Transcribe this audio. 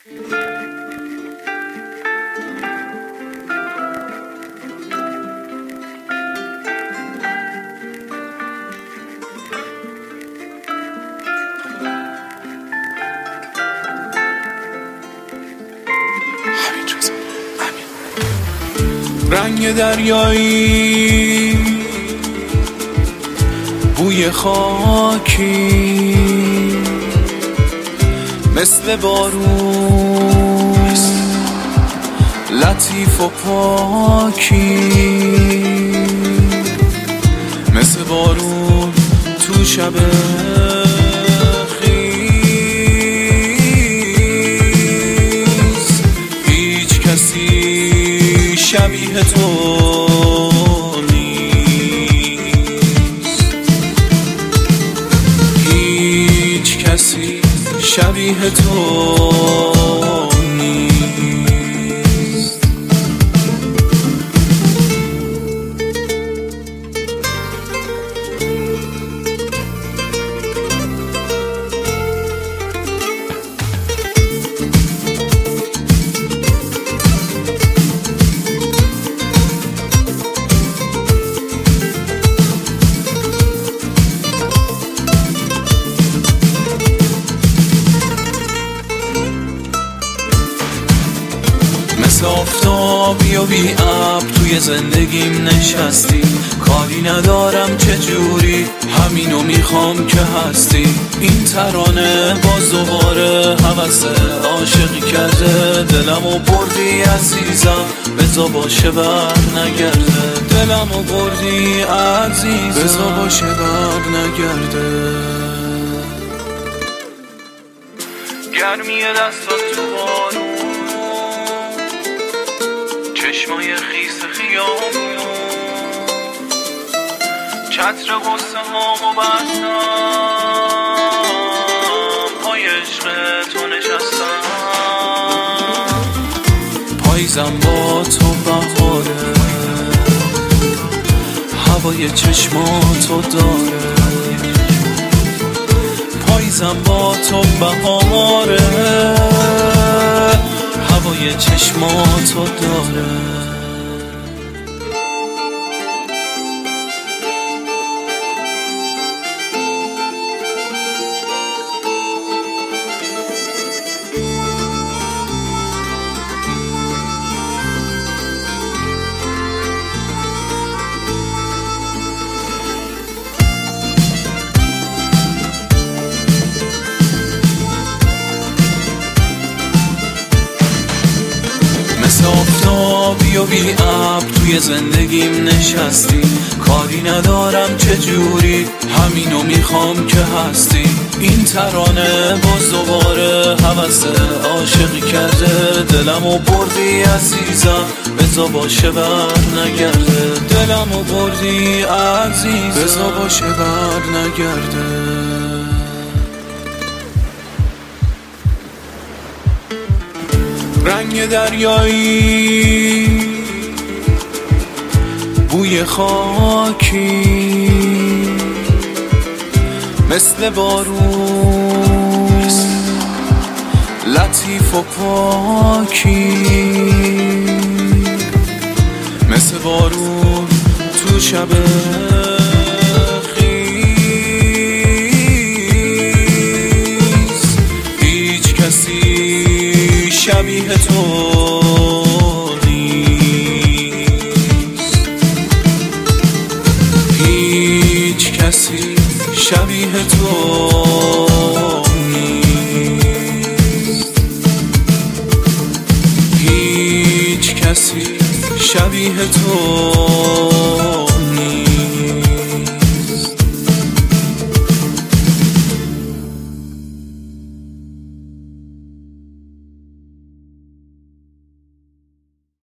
رنگ دریایی، بوی خاکی، مثل بارون، لطیف و پاکی، مثل بارون تو شب خیز. هیچ کسی شبیه تو نیست، هیچ کسی شبیه تو نیست. مثل آفتابی و بی ابر توی زندگیم نشستی، کاری ندارم چجوری، همینو میخوام که هستی. این ترانه باز دوباره هوس عاشقی کرده، دلمو بردی عزیزم، بذار باشه بر نگرده. دلمو بردی عزیزم، بذار باشه بر نگرده. گرمی دستات تو بارون، چشمای خیس خیابون، چتر غصه هامو بستم، پای عشق تو نشستم. پاییزم با تو بهاره، هوای چشماتو داره. پاییزم با تو بهاره، هوای چشماتو داره. مثل آفتابی و بی ابر توی زندگیم نشستی، کاری ندارم چجوری، همینو میخوام که هستی. این ترانه باز دوباره هوس عاشقی کرده، دلمو بردی عزیزم، بذار باشه بر نگرده. دلمو بردی عزیزم، بذار باشه بر نگرده. رنگ دریایی، بوی خاکی، مثل بارون، لطیف و پاکی، مثل بارون تو شب خیز. هیچ کسی شبیه تو نیست، هیچ کسی شبیه تو نیست، هیچ کسی شبیه تو